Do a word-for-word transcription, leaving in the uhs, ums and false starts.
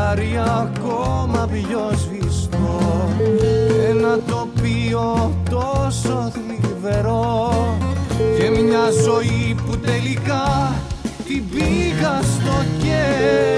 φεγγάρι ακόμα πιο σβηστό, ένα τοπίο τόσο θλιβερό και μια ζωή που τελικά την πήγα στο κέντρο.